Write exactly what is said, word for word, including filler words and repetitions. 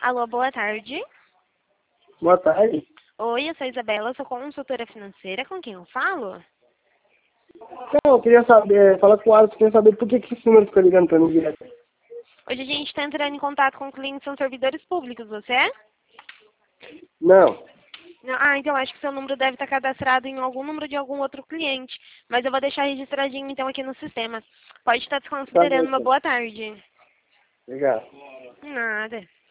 Alô, boa tarde. Boa tarde. Oi, eu sou a Isabela, sou consultora financeira. Com quem eu falo? Não, eu queria saber, fala com o Alisson, queria saber por que, que esse número fica ligando pra mim direto. Hoje a gente está entrando em contato com clientes que são servidores públicos, você é? Não. Não, ah, então acho que seu número deve estar cadastrado em algum número de algum outro cliente. Mas eu vou deixar registradinho então aqui no sistema. Pode estar Tá bom, desconsiderando uma então. boa tarde. Obrigado. Nada.